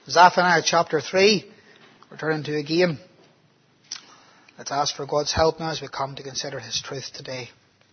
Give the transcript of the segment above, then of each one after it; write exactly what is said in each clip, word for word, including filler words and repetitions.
Zephaniah chapter three, we're turning to again. Let's ask for God's help now as we come to consider His truth today.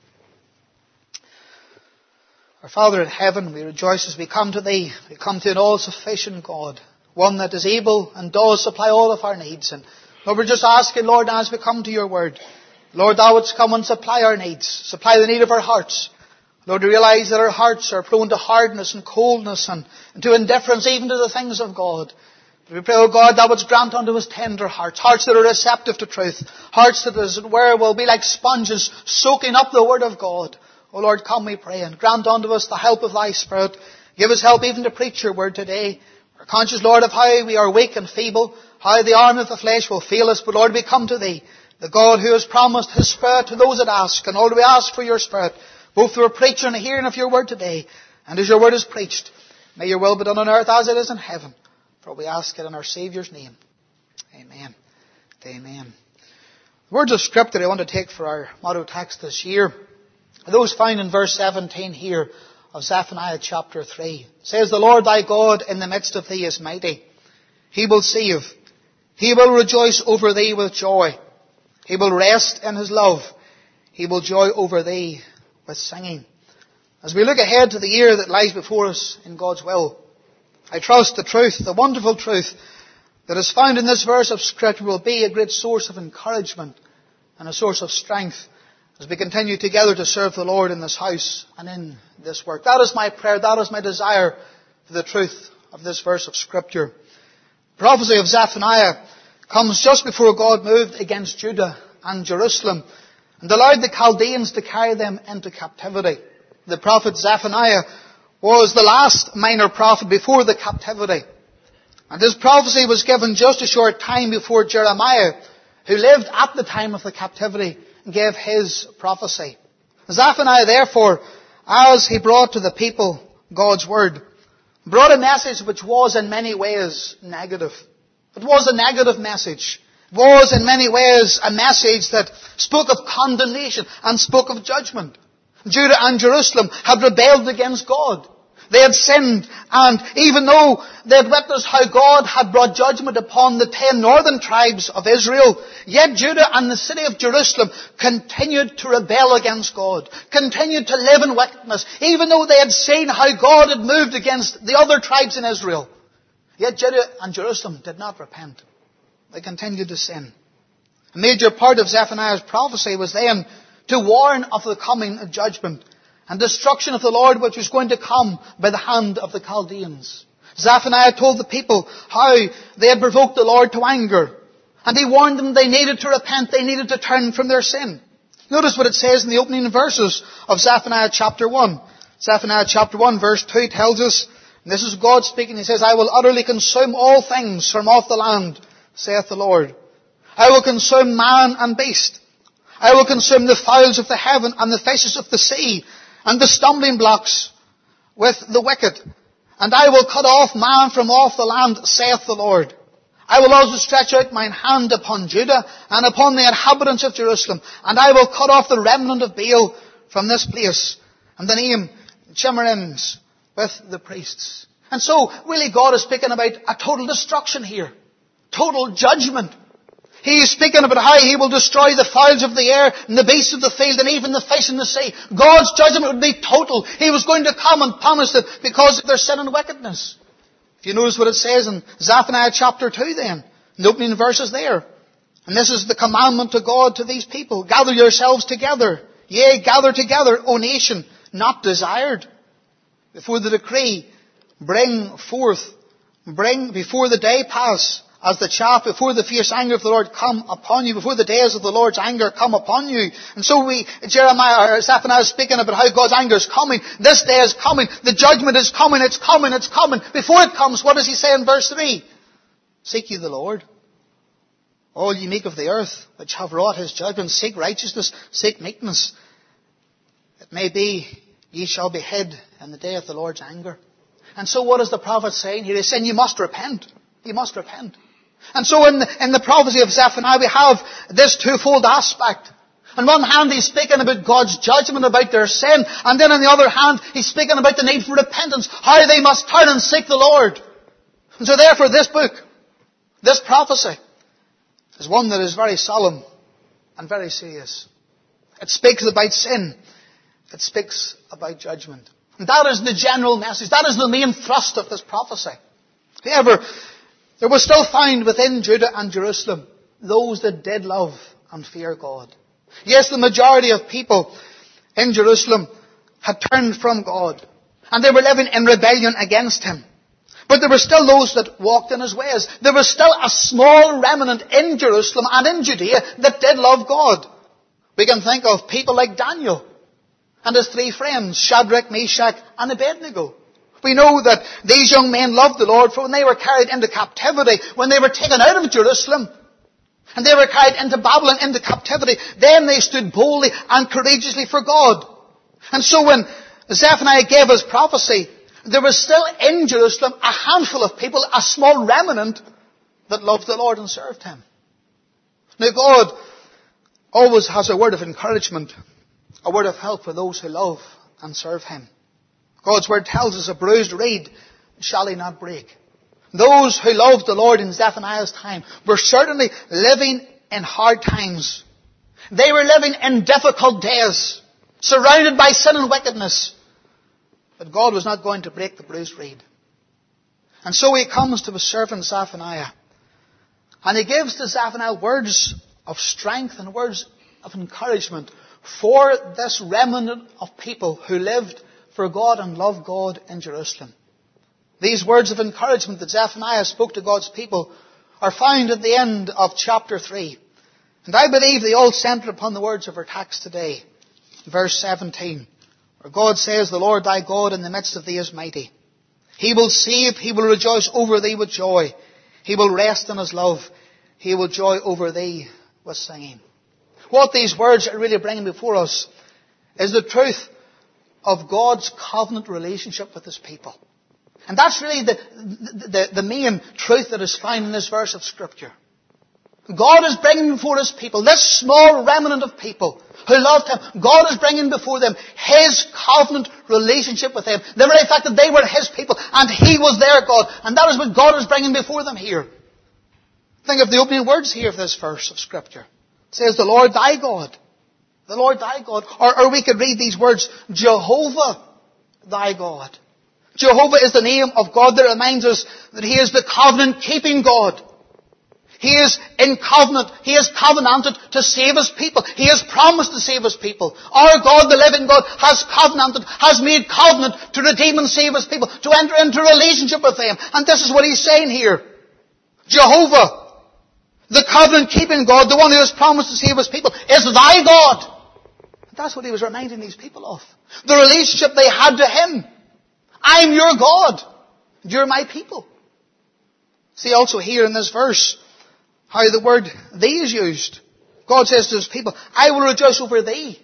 Our Father in heaven, we rejoice as we come to Thee. We come to an all-sufficient God, one that is able and does supply all of our needs. And Lord, we're just asking, Lord, as we come to Your Word, Lord, Thou wouldst come and supply our needs, supply the need of our hearts. Lord, we realize that our hearts are prone to hardness and coldness and, and to indifference even to the things of God. But we pray, O God, Thou wouldst grant unto us tender hearts, hearts that are receptive to truth, hearts that, as it were, will be like sponges soaking up the Word of God. O Lord, come, we pray, and grant unto us the help of Thy Spirit. Give us help even to preach Your Word today. We're conscious, Lord, of how we are weak and feeble, how the arm of the flesh will fail us. But Lord, we come to Thee, the God who has promised His Spirit to those that ask. And Lord, we ask for Your Spirit, both through a preacher and a hearing of Your Word today. And as Your Word is preached, may Your will be done on earth as it is in heaven. For we ask it in our Saviour's name. Amen. Amen. The words of Scripture I want to take for our motto text this year are those found in verse seventeen here of Zephaniah chapter three. It says, "The Lord thy God in the midst of thee is mighty. He will save. He will rejoice over thee with joy. He will rest in His love. He will joy over thee with singing." As we look ahead to the year that lies before us in God's will, I trust the truth, the wonderful truth that is found in this verse of Scripture will be a great source of encouragement and a source of strength as we continue together to serve the Lord in this house and in this work. That is my prayer, that is my desire for the truth of this verse of Scripture. The prophecy of Zephaniah comes just before God moved against Judah and Jerusalem and allowed the Chaldeans to carry them into captivity. The prophet Zephaniah was the last minor prophet before the captivity. And his prophecy was given just a short time before Jeremiah, who lived at the time of the captivity, gave his prophecy. Zephaniah, therefore, as he brought to the people God's word, brought a message which was in many ways negative. It was a negative message. It was in many ways a message that spoke of condemnation and spoke of judgment. Judah and Jerusalem had rebelled against God. They had sinned, and even though they had witnessed how God had brought judgment upon the ten northern tribes of Israel, yet Judah and the city of Jerusalem continued to rebel against God, continued to live in wickedness, even though they had seen how God had moved against the other tribes in Israel. Yet Judah and Jerusalem did not repent. They continued to sin. A major part of Zephaniah's prophecy was then to warn of the coming judgment and destruction of the Lord which was going to come by the hand of the Chaldeans. Zephaniah told the people how they had provoked the Lord to anger. And he warned them they needed to repent, they needed to turn from their sin. Notice what it says in the opening verses of Zephaniah chapter one. Zephaniah chapter one verse two tells us, and this is God speaking, He says, "I will utterly consume all things from off the land, saith the Lord. I will consume man and beast. I will consume the fowls of the heaven and the fishes of the sea, and the stumbling blocks with the wicked. And I will cut off man from off the land, saith the Lord. I will also stretch out mine hand upon Judah and upon the inhabitants of Jerusalem, and I will cut off the remnant of Baal from this place, and the name Chimmerims with the priests." And so, really God is speaking about a total destruction here. Total judgment. He is speaking about how He will destroy the fowls of the air and the beasts of the field and even the fish in the sea. God's judgment would be total. He was going to come and promise it because of their sin and wickedness. If you notice what it says in Zephaniah chapter two then, in the opening verses there. And this is the commandment to God to these people. "Gather yourselves together. Yea, gather together, O nation, not desired. Before the decree, bring forth, bring before the day pass, as the chaff before the fierce anger of the Lord come upon you, before the days of the Lord's anger come upon you." And so we, Jeremiah, or Zephaniah is speaking about how God's anger is coming. This day is coming. The judgment is coming. It's coming. It's coming. Before it comes, what does He say in verse three? "Seek ye the Lord, all ye meek of the earth, which have wrought His judgment. Seek righteousness, seek meekness. It may be ye shall be hid in the day of the Lord's anger." And so what is the prophet saying here? He's saying you must repent. You must repent. And so in the, in the prophecy of Zephaniah, we have this twofold aspect. On one hand, he's speaking about God's judgment, about their sin. And then on the other hand, he's speaking about the need for repentance. How they must turn and seek the Lord. And so therefore this book, this prophecy, is one that is very solemn and very serious. It speaks about sin. It speaks about judgment. And that is the general message. That is the main thrust of this prophecy. However, there was still found within Judah and Jerusalem those that did love and fear God. Yes, the majority of people in Jerusalem had turned from God, and they were living in rebellion against Him. But there were still those that walked in His ways. There was still a small remnant in Jerusalem and in Judea that did love God. We can think of people like Daniel and his three friends, Shadrach, Meshach, and Abednego. We know that these young men loved the Lord, for when they were carried into captivity, when they were taken out of Jerusalem, and they were carried into Babylon into captivity, then they stood boldly and courageously for God. And so when Zephaniah gave his prophecy, there was still in Jerusalem a handful of people, a small remnant, that loved the Lord and served Him. Now God always has a word of encouragement, a word of help for those who love and serve Him. God's word tells us, a bruised reed shall He not break. Those who loved the Lord in Zephaniah's time were certainly living in hard times. They were living in difficult days, surrounded by sin and wickedness. But God was not going to break the bruised reed. And so He comes to His servant Zephaniah. And He gives to Zephaniah words of strength and words of encouragement for this remnant of people who lived for God and loved God in Jerusalem. These words of encouragement that Zephaniah spoke to God's people are found at the end of chapter three. And I believe they all center upon the words of our text today. Verse seventeen. Where God says, the Lord thy God in the midst of thee is mighty. He will save, He will rejoice over thee with joy. He will rest in His love. He will joy over thee with singing. What these words are really bringing before us is the truth of God's covenant relationship with His people. And that's really the, the, the main truth that is found in this verse of Scripture. God is bringing before His people, this small remnant of people who loved Him, God is bringing before them His covenant relationship with Him. The very fact that they were His people and He was their God. And that is what God is bringing before them here. Think of the opening words here of this verse of Scripture. It says, the Lord thy God. The Lord thy God. Or, or we could read these words, Jehovah thy God. Jehovah is the name of God that reminds us that He is the covenant-keeping God. He is in covenant. He is covenanted to save His people. He has promised to save His people. Our God, the living God, has covenanted, has made covenant to redeem and save His people, to enter into a relationship with them. And this is what He's saying here. Jehovah, the covenant-keeping God, the one who has promised to save His people, is thy God. That's what He was reminding these people of. The relationship they had to Him. I'm your God. You're my people. See also here in this verse how the word thee is used. God says to His people, I will rejoice over thee.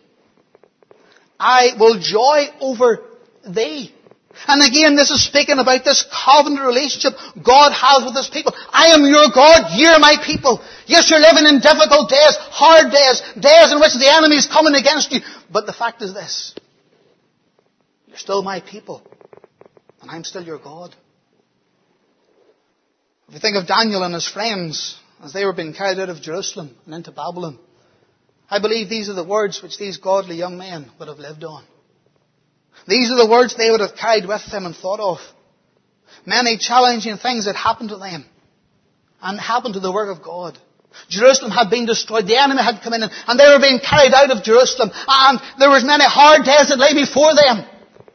I will joy over thee. And again, this is speaking about this covenant relationship God has with His people. I am your God, you're my people. Yes, you're living in difficult days, hard days, days in which the enemy is coming against you. But the fact is this, you're still my people. And I'm still your God. If you think of Daniel and his friends as they were being carried out of Jerusalem and into Babylon, I believe these are the words which these godly young men would have lived on. These are the words they would have carried with them and thought of. Many challenging things that happened to them and happened to the work of God. Jerusalem had been destroyed. The enemy had come in and they were being carried out of Jerusalem. And there was many hard days that lay before them.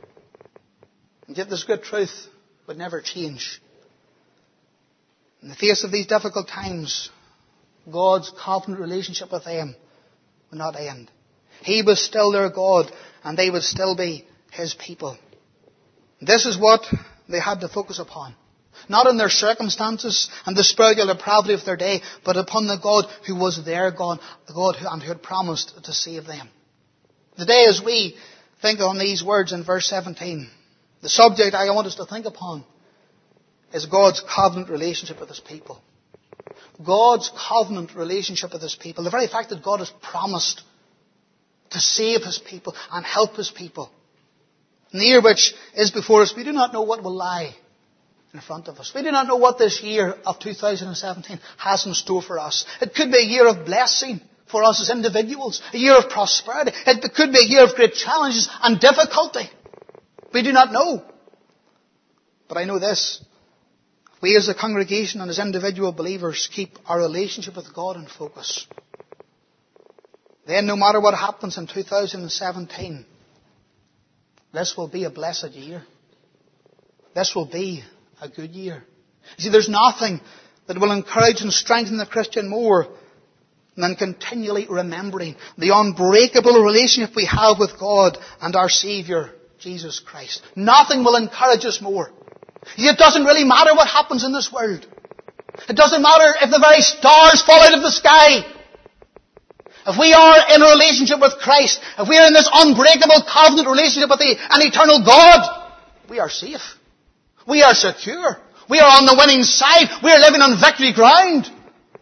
And yet this great truth would never change. In the face of these difficult times, God's covenant relationship with them would not end. He was still their God, and they would still be His people. This is what they had to focus upon. Not on their circumstances and the spiritual depravity of their day, but upon the God who was their God, the God who, and who had promised to save them. Today, as we think on these words in verse seventeen, the subject I want us to think upon is God's covenant relationship with His people. God's covenant relationship with His people. The very fact that God has promised to save His people and help His people. In the year which is before us, we do not know what will lie. in front of us. We do not know what this year of two thousand seventeen has in store for us. It could be a year of blessing for us as individuals, a year of prosperity. It could be a year of great challenges and difficulty. We do not know. But I know this. We as a congregation and as individual believers keep our relationship with God in focus. Then no matter what happens in two thousand seventeen, this will be a blessed year. This will be a good year. You see, there's nothing that will encourage and strengthen the Christian more than continually remembering the unbreakable relationship we have with God and our Saviour, Jesus Christ. Nothing will encourage us more. It doesn't really matter what happens in this world. It doesn't matter if the very stars fall out of the sky. If we are in a relationship with Christ, if we are in this unbreakable covenant relationship with the, an eternal God, we are safe. We are secure. We are on the winning side. We are living on victory ground.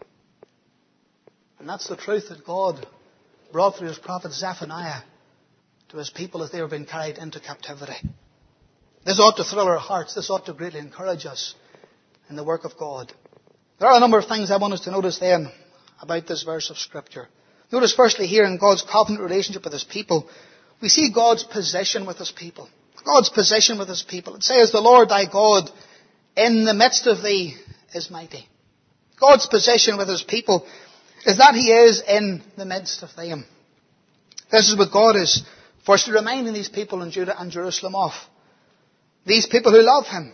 And that's the truth that God brought through His prophet Zephaniah to His people as they were being carried into captivity. This ought to thrill our hearts. This ought to greatly encourage us in the work of God. There are a number of things I want us to notice then about this verse of Scripture. Notice firstly here in God's covenant relationship with His people, we see God's position with His people. God's position with His people. It says, the Lord thy God in the midst of thee is mighty. God's position with His people is that He is in the midst of them. This is what God is firstly reminding these people in Judah and Jerusalem of. These people who love Him.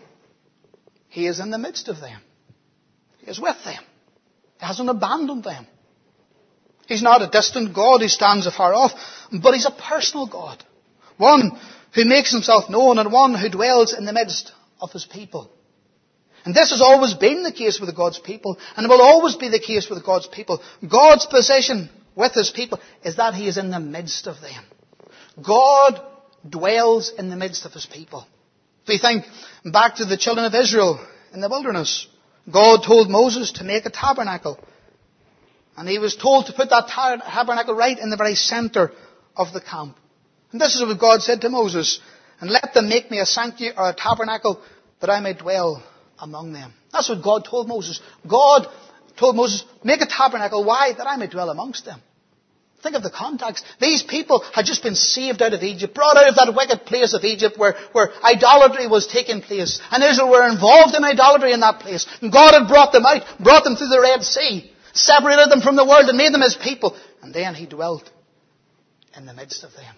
He is in the midst of them. He is with them. He hasn't abandoned them. He's not a distant God who stands afar off, but He's a personal God. One who makes Himself known and one who dwells in the midst of His people. And this has always been the case with God's people, and it will always be the case with God's people. God's position with His people is that He is in the midst of them. God dwells in the midst of His people. If we think back to the children of Israel in the wilderness, God told Moses to make a tabernacle. And he was told to put that tabernacle right in the very center of the camp. And this is what God said to Moses. And let them make me a sanctuary or a tabernacle that I may dwell among them. That's what God told Moses. God told Moses, make a tabernacle. Why? That I may dwell amongst them. Think of the context. These people had just been saved out of Egypt, brought out of that wicked place of Egypt where, where idolatry was taking place. And Israel were involved in idolatry in that place. And God had brought them out, brought them through the Red Sea, separated them from the world and made them His people. And then He dwelt in the midst of them.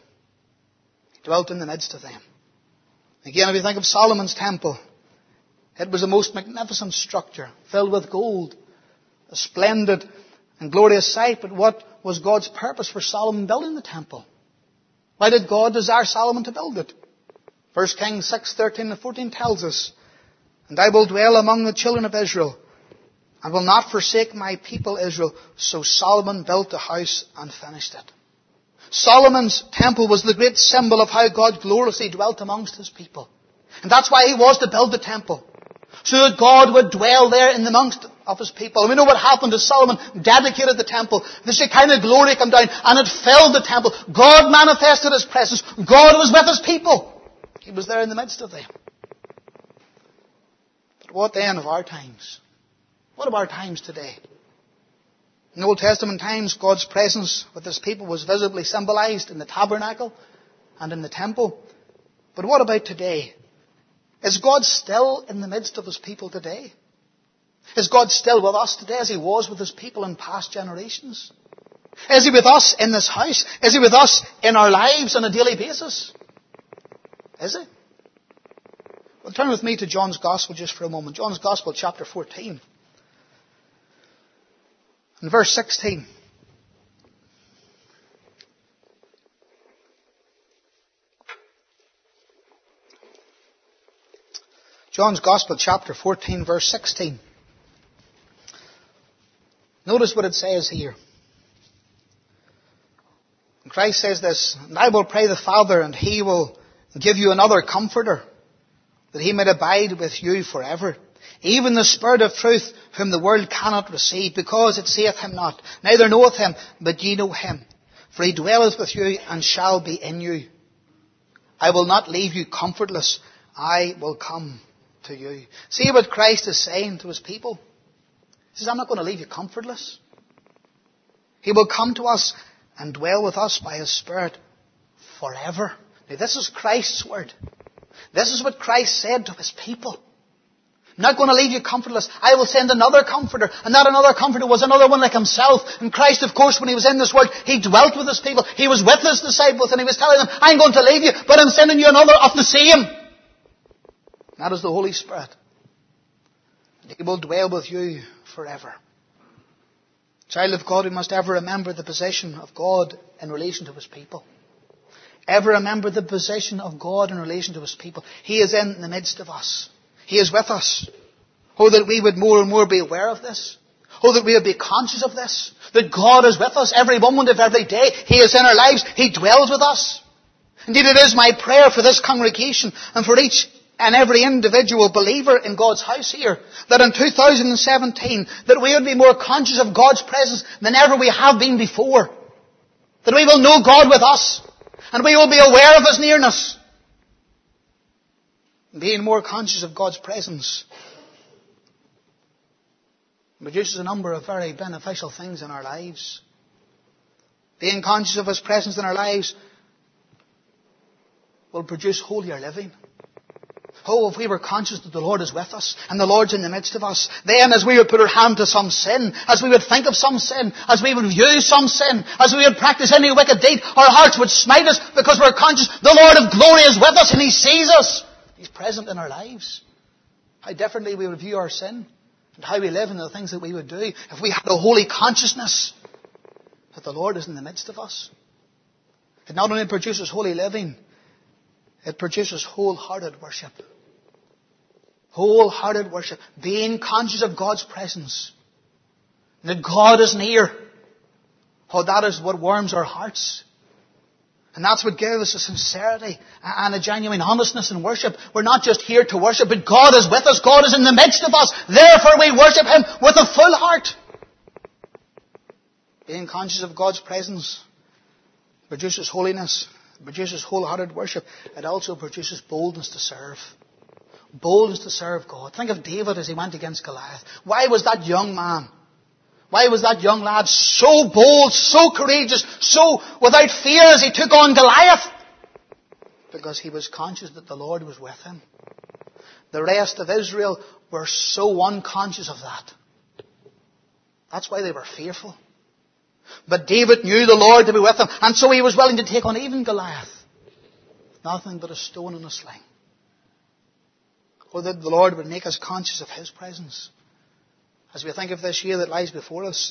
He dwelt in the midst of them. Again, if you think of Solomon's temple, it was a most magnificent structure, filled with gold, a splendid and glorious sight. But what was God's purpose for Solomon building the temple? Why did God desire Solomon to build it? First Kings six, thirteen and fourteen tells us, and I will dwell among the children of Israel, and will not forsake my people Israel. So Solomon built the house and finished it. Solomon's temple was the great symbol of how God gloriously dwelt amongst His people. And that's why he was to build the temple. So that God would dwell there in the midst of His people. And we know what happened as Solomon dedicated the temple. The Shekinah glory came down and it filled the temple. God manifested His presence. God was with His people. He was there in the midst of them. But what then of our times? What of our times today? In Old Testament times, God's presence with His people was visibly symbolized in the tabernacle and in the temple. But what about today? Is God still in the midst of His people today? Is God still with us today as He was with His people in past generations? Is He with us in this house? Is He with us in our lives on a daily basis? Is He? Well, turn with me to John's Gospel just for a moment. John's Gospel, chapter fourteen. In verse sixteen. John's Gospel, chapter fourteen, verse sixteen. Notice what it says here. And Christ says this, and I will pray the Father, and He will give you another comforter, that He may abide with you forever. Even the Spirit of truth, whom the world cannot receive, because it seeth Him not, neither knoweth Him, but ye know Him. For He dwelleth with you, and shall be in you. I will not leave you comfortless. I will come to you. See what Christ is saying to his people. He says, I'm not going to leave you comfortless. He will come to us and dwell with us by his Spirit forever. Now, this is Christ's word. This is what Christ said to his people. I'm not going to leave you comfortless. I will send another comforter. And that another comforter was another one like himself. And Christ, of course, when he was in this world, he dwelt with his people. He was with his disciples and he was telling them, I'm going to leave you, but I'm sending you another of the same. That is the Holy Spirit. And he will dwell with you forever. Child of God, we must ever remember the position of God in relation to his people. Ever remember the position of God in relation to his people. He is in the midst of us. He is with us. Oh, that we would more and more be aware of this. Oh, that we would be conscious of this. That God is with us every moment of every day. He is in our lives. He dwells with us. Indeed, it is my prayer for this congregation and for each and every individual believer in God's house here, that in two thousand seventeen, that we would be more conscious of God's presence than ever we have been before. That we will know God with us, and we will be aware of his nearness. Being more conscious of God's presence produces a number of very beneficial things in our lives. Being conscious of his presence in our lives will produce holier living. Oh, if we were conscious that the Lord is with us and the Lord's in the midst of us, then as we would put our hand to some sin, as we would think of some sin, as we would view some sin, as we would practice any wicked deed, our hearts would smite us because we're conscious the Lord of glory is with us and he sees us. He's present in our lives. How differently we would view our sin and how we live and the things that we would do if we had a holy consciousness that the Lord is in the midst of us. It not only produces holy living, it produces wholehearted worship. Wholehearted worship. Being conscious of God's presence. That God is near. Oh, that is what warms our hearts. And that's what gives us a sincerity and a genuine honestness in worship. We're not just here to worship, but God is with us. God is in the midst of us. Therefore we worship him with a full heart. Being conscious of God's presence produces holiness. It produces wholehearted worship. It also produces boldness to serve. Boldness to serve God. Think of David as he went against Goliath. Why was that young man, why was that young lad so bold, so courageous, so without fear as he took on Goliath? Because he was conscious that the Lord was with him. The rest of Israel were so unconscious of that. That's why they were fearful. But David knew the Lord to be with him, and so he was willing to take on even Goliath. Nothing but a stone and a sling. Oh, that the Lord would make us conscious of his presence as we think of this year that lies before us.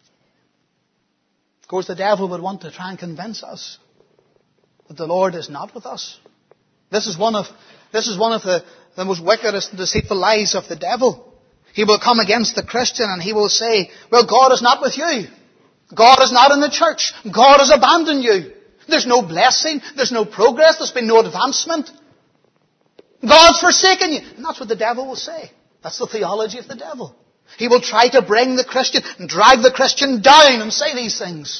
Of course, the devil would want to try and convince us that the Lord is not with us. This is one of, this is one of the, the most wickedest and deceitful lies of the devil. He will come against the Christian and he will say, well, God is not with you. God is not in the church. God has abandoned you. There's no blessing. There's no progress. There's been no advancement. God's forsaken you. And that's what the devil will say. That's the theology of the devil. He will try to bring the Christian and drag the Christian down and say these things.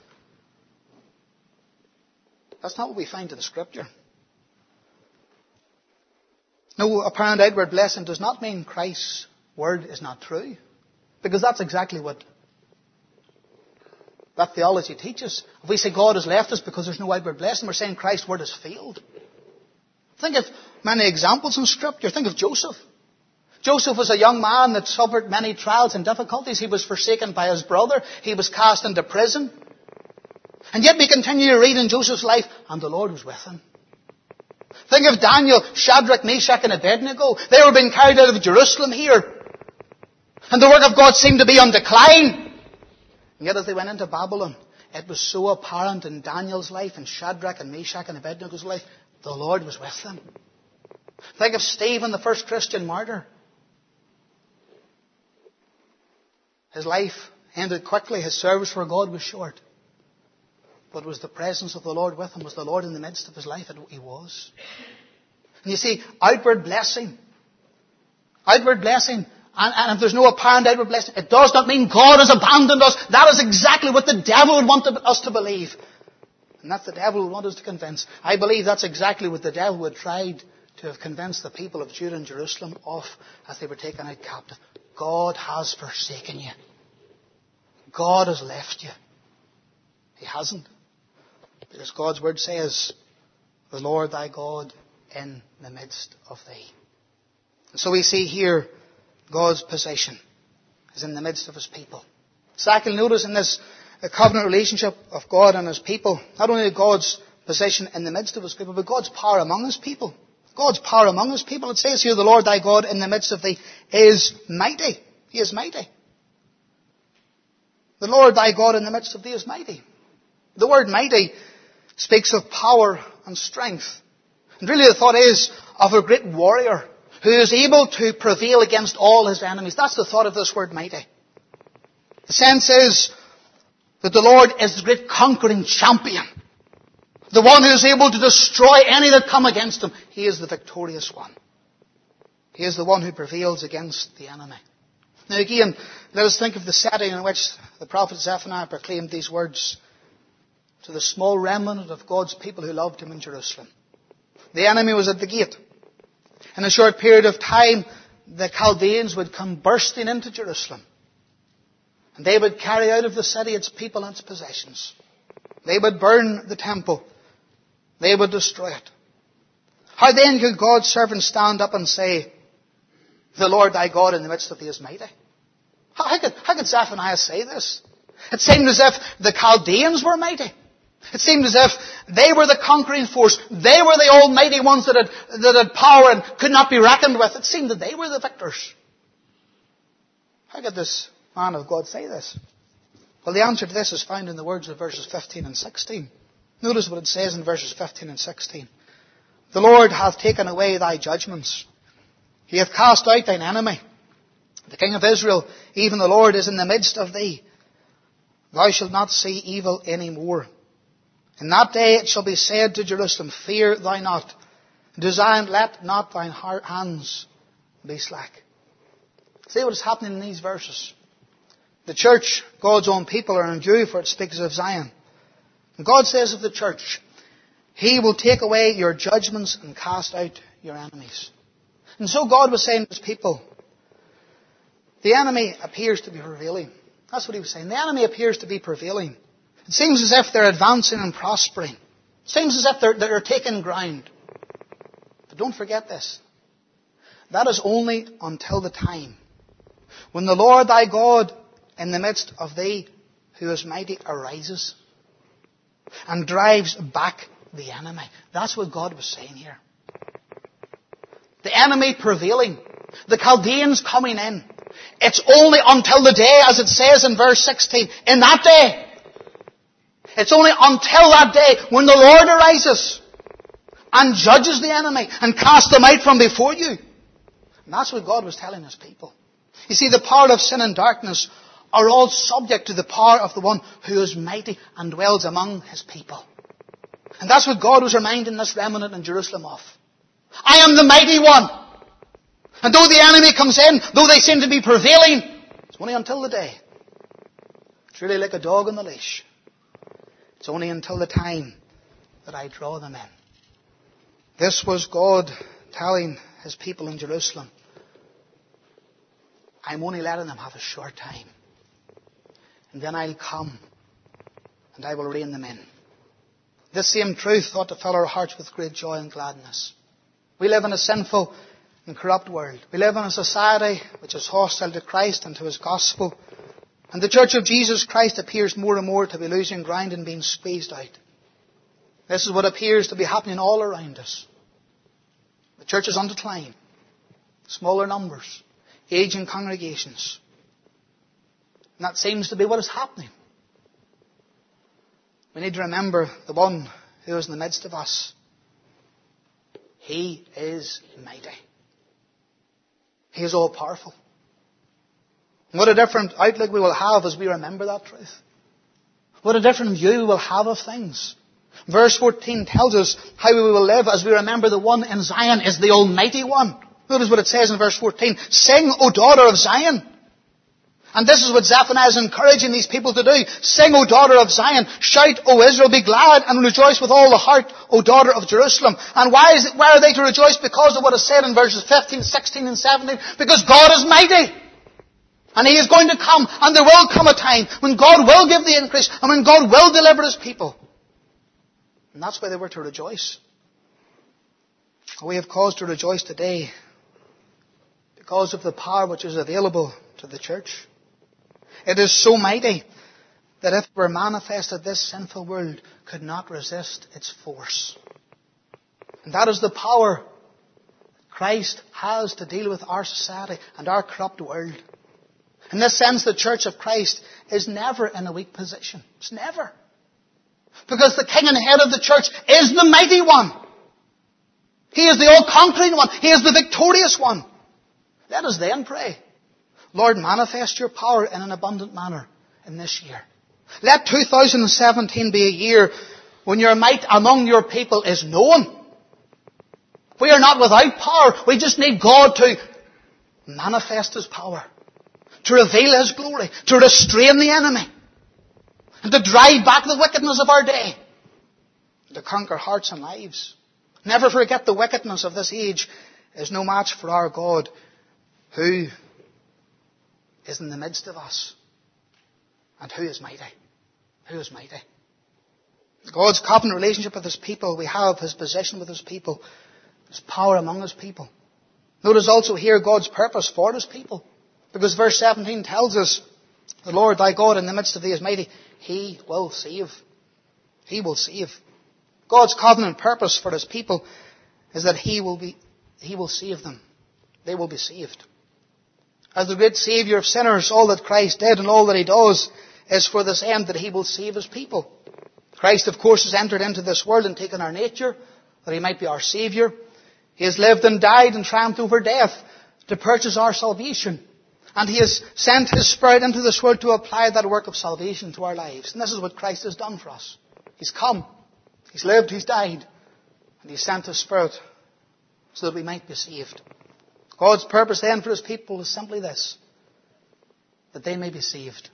That's not what we find in the Scripture. No, apparent outward blessing does not mean Christ's word is not true. Because that's exactly what that theology teaches. If we say God has left us because there's no outward blessing, we're saying Christ's word has failed. Think of many examples in Scripture. Think of Joseph. Joseph was a young man that suffered many trials and difficulties. He was forsaken by his brother. He was cast into prison. And yet we continue to read in Joseph's life, and the Lord was with him. Think of Daniel, Shadrach, Meshach, and Abednego. They were being carried out of Jerusalem here. And the work of God seemed to be on decline. And yet as they went into Babylon, it was so apparent in Daniel's life, and Shadrach, and Meshach, and Abednego's life, the Lord was with them. Think of Stephen, the first Christian martyr. His life ended quickly. His service for God was short. But was the presence of the Lord with him? Was the Lord in the midst of his life? He was. And you see, outward blessing. Outward blessing. And, and if there's no apparent outward blessing, it does not mean God has abandoned us. That is exactly what the devil would want us to believe. And that's the devil would want us to convince. I believe that's exactly what the devil would try to have convinced the people of Judah and Jerusalem off as they were taken out captive. God has forsaken you. God has left you. He hasn't. Because God's word says, the Lord thy God in the midst of thee. And so we see here God's position is in the midst of his people. Secondly, notice in this covenant relationship of God and his people, not only God's position in the midst of his people, but God's power among his people. God's power among his people. It says here, the Lord thy God in the midst of thee is mighty. He is mighty. The Lord thy God in the midst of thee is mighty. The word mighty speaks of power and strength. And really the thought is of a great warrior who is able to prevail against all his enemies. That's the thought of this word mighty. The sense is that the Lord is the great conquering champion. The one who is able to destroy any that come against him. He is the victorious one. He is the one who prevails against the enemy. Now again, let us think of the setting in which the prophet Zephaniah proclaimed these words to the small remnant of God's people who loved him in Jerusalem. The enemy was at the gate. In a short period of time, the Chaldeans would come bursting into Jerusalem. And they would carry out of the city its people and its possessions. They would burn the temple. They would destroy it. How then could God's servant stand up and say, the Lord thy God in the midst of thee is mighty? How, how, could, how could Zephaniah say this? It seemed as if the Chaldeans were mighty. It seemed as if they were the conquering force. They were the almighty ones that had, that had power and could not be reckoned with. It seemed that they were the victors. How could this man of God say this? Well, the answer to this is found in the words of verses fifteen and sixteen. Notice what it says in verses fifteen and sixteen. The Lord hath taken away thy judgments. He hath cast out thine enemy. The King of Israel, even the Lord, is in the midst of thee. Thou shalt not see evil any more. In that day it shall be said to Jerusalem, fear thou not. To Zion, let not thine hands be slack. See what is happening in these verses. The church, God's own people, are endued, for it speaks of Zion. And God says of the church, he will take away your judgments and cast out your enemies. And so God was saying to his people, the enemy appears to be prevailing. That's what he was saying. The enemy appears to be prevailing. It seems as if they're advancing and prospering. It seems as if they're, they're taking ground. But don't forget this. That is only until the time when the Lord thy God in the midst of thee who is mighty arises and drives back the enemy. That's what God was saying here. The enemy prevailing. The Chaldeans coming in. It's only until the day, as it says in verse sixteen, in that day. It's only until that day when the Lord arises and judges the enemy and casts them out from before you. And that's what God was telling his people. You see, the power of sin and darkness are all subject to the power of the one who is mighty and dwells among his people. And that's what God was reminding this remnant in Jerusalem of. I am the mighty one. And though the enemy comes in, though they seem to be prevailing, it's only until the day. It's really like a dog on the leash. It's only until the time that I draw them in. This was God telling his people in Jerusalem, I'm only letting them have a short time. And then I'll come and I will rein them in. This same truth ought to fill our hearts with great joy and gladness. We live in a sinful and corrupt world. We live in a society which is hostile to Christ and to his gospel. And the Church of Jesus Christ appears more and more to be losing ground and being squeezed out. This is what appears to be happening all around us. The church is on decline. Smaller numbers. Aging congregations. And that seems to be what is happening. We need to remember the one who is in the midst of us. He is mighty. He is all powerful. And what a different outlook we will have as we remember that truth. What a different view we will have of things. Verse fourteen tells us how we will live as we remember the one in Zion is the Almighty One. Notice what it says in verse fourteen. Sing, O daughter of Zion. And this is what Zephaniah is encouraging these people to do. Sing, O daughter of Zion. Shout, O Israel. Be glad and rejoice with all the heart, O daughter of Jerusalem. And why is it, why are they to rejoice? Because of what is said in verses fifteen, sixteen and seventeen. Because God is mighty. And He is going to come. And there will come a time when God will give the increase. And when God will deliver His people. And that's why they were to rejoice. We have cause to rejoice today. Because of the power which is available to the church. It is so mighty that if it were manifested, this sinful world could not resist its force. And that is the power Christ has to deal with our society and our corrupt world. In this sense, the Church of Christ is never in a weak position. It's never. Because the King and Head of the church is the mighty one. He is the all-conquering one. He is the victorious one. Let us then pray. Lord, manifest your power in an abundant manner in this year. Let two thousand seventeen be a year when your might among your people is known. We are not without power. We just need God to manifest His power. To reveal His glory. To restrain the enemy. And to drive back the wickedness of our day. To conquer hearts and lives. Never forget the wickedness of this age is no match for our God, who is in the midst of us. And who is mighty. Who is mighty. God's covenant relationship with His people. We have His position with His people. His power among His people. Notice also here God's purpose for His people. Because verse seventeen tells us, the Lord thy God in the midst of thee is mighty. He will save. He will save. God's covenant purpose for His people is that He will be, He will save them. They will be saved. As the great Saviour of sinners, all that Christ did and all that He does is for this end, that He will save His people. Christ, of course, has entered into this world and taken our nature, that He might be our Saviour. He has lived and died and triumphed over death to purchase our salvation. And He has sent His Spirit into this world to apply that work of salvation to our lives. And this is what Christ has done for us. He's come. He's lived. He's died. And He sent His Spirit so that we might be saved. God's purpose then for His people is simply this. That they may be saved.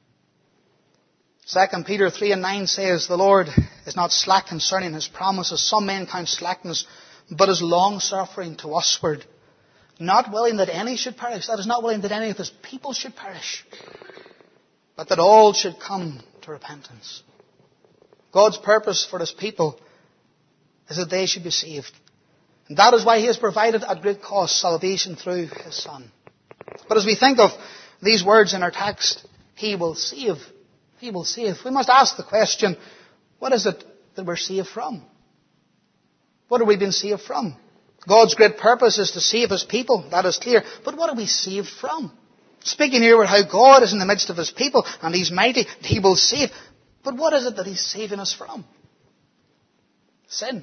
Second Peter three and nine says, the Lord is not slack concerning His promises. Some men count slackness, but is long-suffering to usward. Not willing that any should perish. That is, not willing that any of His people should perish. But that all should come to repentance. God's purpose for His people is that they should be saved. And that is why He has provided at great cost salvation through His Son. But as we think of these words in our text, He will save. He will save. We must ask the question, what is it that we're saved from? What have we been saved from? God's great purpose is to save His people. That is clear. But what are we saved from? Speaking here about how God is in the midst of His people and He's mighty, He will save. But what is it that He's saving us from? Sin.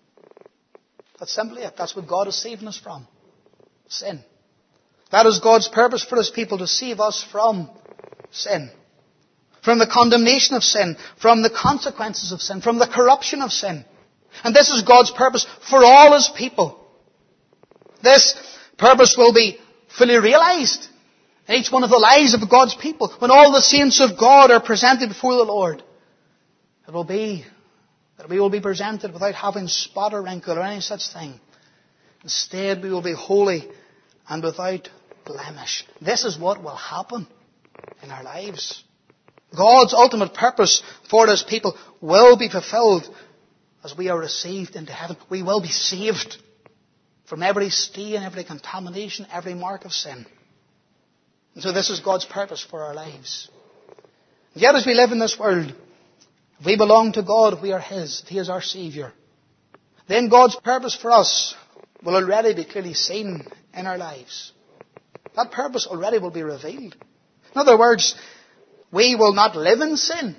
That's simply it. That's what God is saving us from. Sin. That is God's purpose for His people, to save us from sin. From the condemnation of sin. From the consequences of sin. From the corruption of sin. And this is God's purpose for all His people. This purpose will be fully realized in each one of the lives of God's people. When all the saints of God are presented before the Lord, it will be that we will be presented without having spot or wrinkle or any such thing. Instead, we will be holy and without blemish. This is what will happen in our lives. God's ultimate purpose for His people will be fulfilled as we are received into heaven. We will be saved from every stain, every contamination, every mark of sin. And so this is God's purpose for our lives. And yet as we live in this world, if we belong to God, if we are His, if He is our Saviour, then God's purpose for us will already be clearly seen in our lives. That purpose already will be revealed. In other words, we will not live in sin,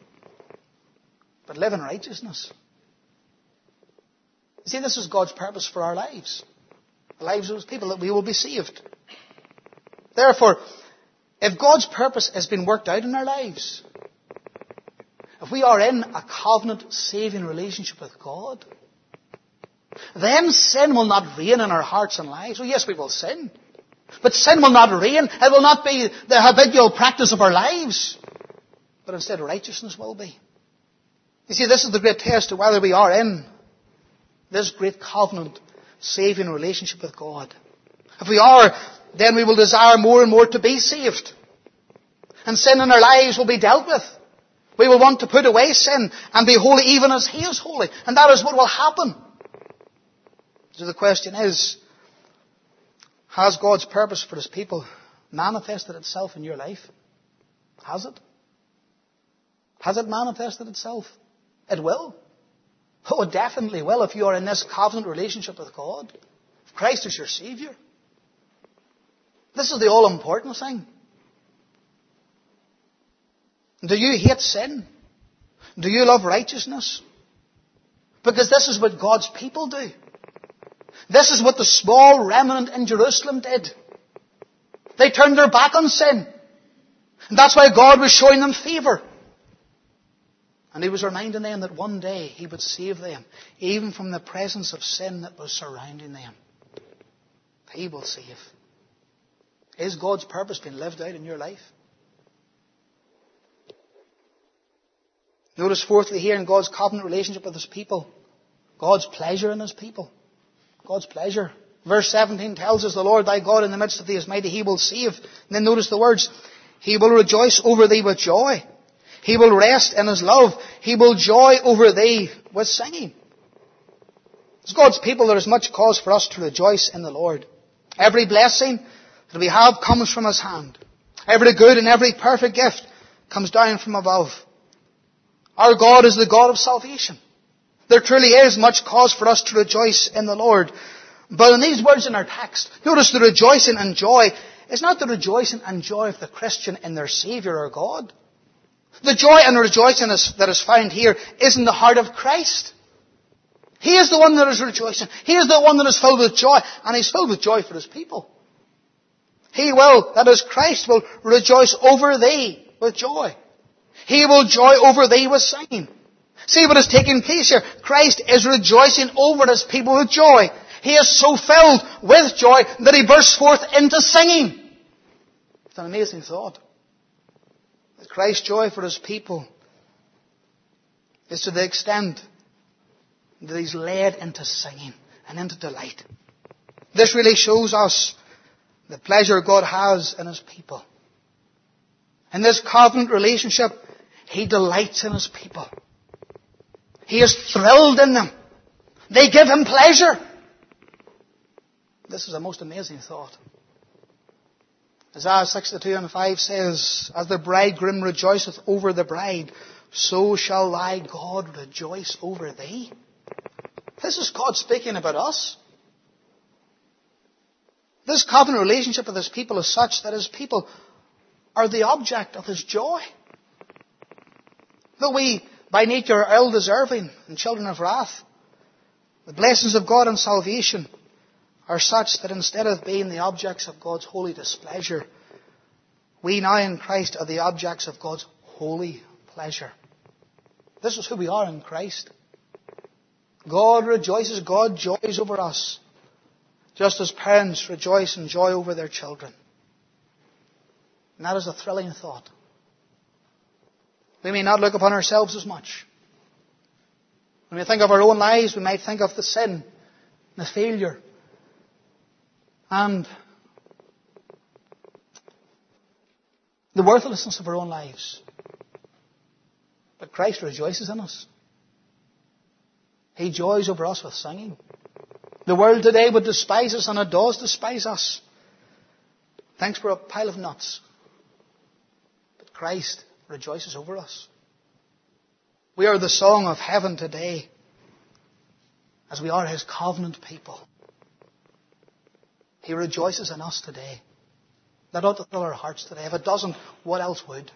but live in righteousness. You see, this is God's purpose for our lives. The lives of His people, that we will be saved. Therefore, if God's purpose has been worked out in our lives, if we are in a covenant saving relationship with God, then sin will not reign in our hearts and lives. Oh yes, we will sin. But sin will not reign. It will not be the habitual practice of our lives. But instead righteousness will be. You see, this is the great test of whether we are in this great covenant, saving relationship with God. If we are, then we will desire more and more to be saved. And sin in our lives will be dealt with. We will want to put away sin and be holy even as He is holy. And that is what will happen. So the question is, has God's purpose for His people manifested itself in your life? Has it? Has it manifested itself? It will. Oh, it definitely will if you are in this covenant relationship with God. If Christ is your Savior. This is the all-important thing. Do you hate sin? Do you love righteousness? Because this is what God's people do. This is what the small remnant in Jerusalem did. They turned their back on sin. And that's why God was showing them favour. And He was reminding them that one day He would save them, even from the presence of sin that was surrounding them. He will save. Is God's purpose being lived out in your life? Notice fourthly here in God's covenant relationship with His people, God's pleasure in His people. God's pleasure. Verse seventeen tells us, the Lord thy God in the midst of thee is mighty, He will save. And then notice the words, He will rejoice over thee with joy. He will rest in His love. He will joy over thee with singing. As God's people, there is much cause for us to rejoice in the Lord. Every blessing that we have comes from His hand. Every good and every perfect gift comes down from above. Our God is the God of salvation. There truly is much cause for us to rejoice in the Lord. But in these words in our text, notice the rejoicing and joy is not the rejoicing and joy of the Christian in their Saviour or God. The joy and rejoicing is, that is found here is in the heart of Christ. He is the one that is rejoicing. He is the one that is filled with joy. And He's filled with joy for His people. He will, that is Christ, will rejoice over thee with joy. He will joy over thee with singing. See what is taking place here. Christ is rejoicing over His people with joy. He is so filled with joy that He bursts forth into singing. It's an amazing thought. That Christ's joy for His people is to the extent that He's led into singing and into delight. This really shows us the pleasure God has in His people. In this covenant relationship, He delights in His people. He is thrilled in them. They give Him pleasure. This is a most amazing thought. Isaiah sixty-two and five says, as the bridegroom rejoiceth over the bride, so shall thy God rejoice over thee. This is God speaking about us. This covenant relationship with His people is such that His people are the object of His joy. Though we, by nature, are ill-deserving and children of wrath, the blessings of God and salvation are such that instead of being the objects of God's holy displeasure, we now in Christ are the objects of God's holy pleasure. This is who we are in Christ. God rejoices, God joys over us, just as parents rejoice and joy over their children. And that is a thrilling thought. We may not look upon ourselves as much. When we think of our own lives, we might think of the sin, the failure, and the worthlessness of our own lives. But Christ rejoices in us. He joys over us with singing. The world today would despise us, and it does despise us. Thanks for a pile of nuts. But Christ rejoices over us. We are the song of heaven today, as we are His covenant people. He rejoices in us today. That ought to fill our hearts today. If it doesn't, what else would?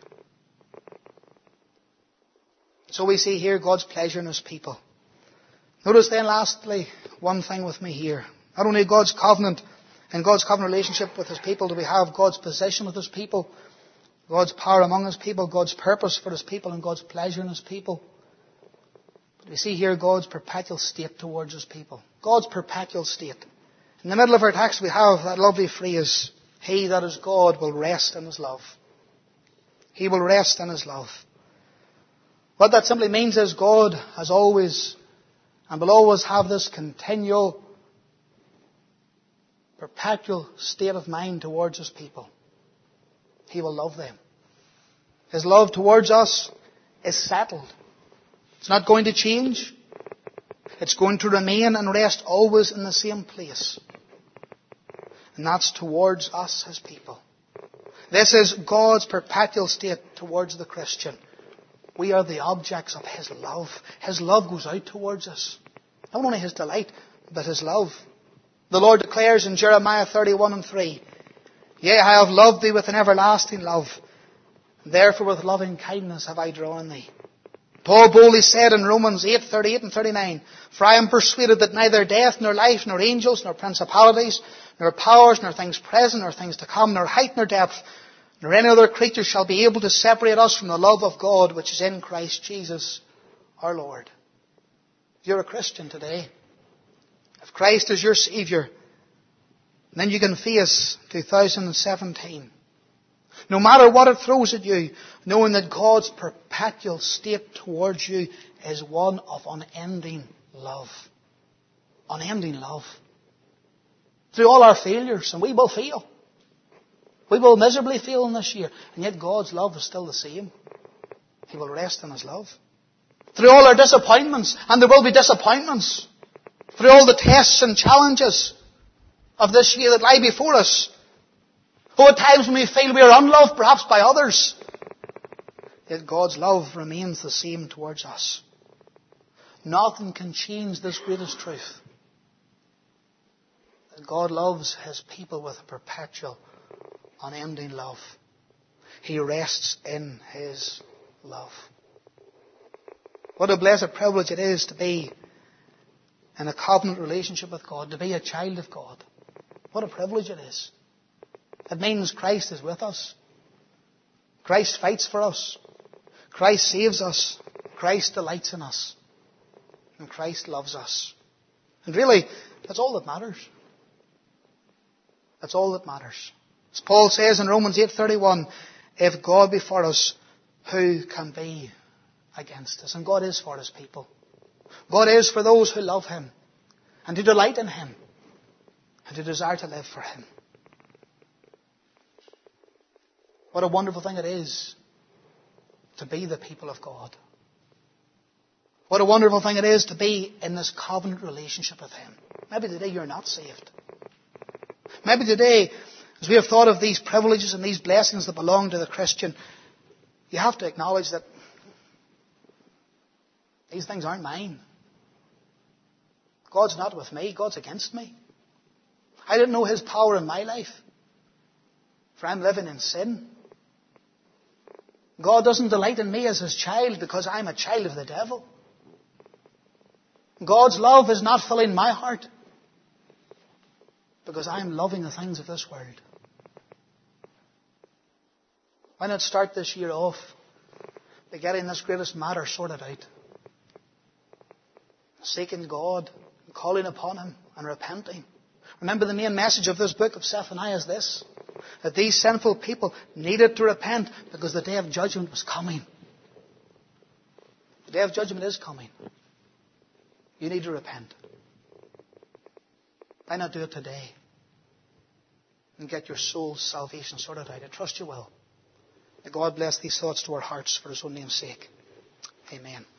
So we see here God's pleasure in His people. Notice then lastly, one thing with me here. Not only God's covenant and God's covenant relationship with His people, do we have God's position with His people, God's power among His people, God's purpose for His people, and God's pleasure in His people. But we see here God's perpetual state towards His people. God's perpetual state. In the middle of our text we have that lovely phrase, He that is God will rest in His love. He will rest in His love. What that simply means is God has always and will always have this continual, perpetual state of mind towards His people. He will love them. His love towards us is settled. It's not going to change. It's going to remain and rest always in the same place. And that's towards us, His people. This is God's perpetual state towards the Christian. We are the objects of His love. His love goes out towards us. Not only His delight, but His love. The Lord declares in Jeremiah thirty-one and three, Yea, I have loved thee with an everlasting love. Therefore with loving kindness have I drawn thee. Paul boldly said in Romans eight, thirty-eight and thirty-nine, For I am persuaded that neither death, nor life, nor angels, nor principalities, nor powers, nor things present, nor things to come, nor height, nor depth, nor any other creature shall be able to separate us from the love of God which is in Christ Jesus our Lord. If you're a Christian today, if Christ is your Saviour, then you can face two thousand seventeen. No matter what it throws at you, knowing that God's perpetual state towards you is one of unending love. Unending love. Through all our failures, and we will fail. We will miserably fail in this year, and yet God's love is still the same. He will rest in His love. Through all our disappointments, and there will be disappointments, through all the tests and challenges of this year that lie before us, oh, at times when we feel we are unloved, perhaps by others, yet God's love remains the same towards us. Nothing can change this greatest truth, that God loves His people with a perpetual, unending love. He rests in His love. What a blessed privilege it is to be in a covenant relationship with God, to be a child of God. What a privilege it is. It means Christ is with us. Christ fights for us. Christ saves us. Christ delights in us. And Christ loves us. And really, that's all that matters. That's all that matters. As Paul says in Romans eight thirty-one, if God be for us, who can be against us? And God is for His people. God is for those who love Him and who delight in Him and who desire to live for Him. What a wonderful thing it is to be the people of God. What a wonderful thing it is to be in this covenant relationship with Him. Maybe today you're not saved. Maybe today, as we have thought of these privileges and these blessings that belong to the Christian, you have to acknowledge that these things aren't mine. God's not with me. God's against me. I didn't know His power in my life, for I'm living in sin. God doesn't delight in me as His child because I'm a child of the devil. God's love is not filling my heart because I'm loving the things of this world. Why not start this year off by getting this greatest matter sorted out? Seeking God, calling upon Him and repenting. Remember, the main message of this book of Zephaniah is this, that these sinful people needed to repent because the day of judgment was coming. The day of judgment is coming. You need to repent. Why not do it today and get your soul's salvation sorted out? I trust you will. May God bless these thoughts to our hearts for His own name's sake. Amen.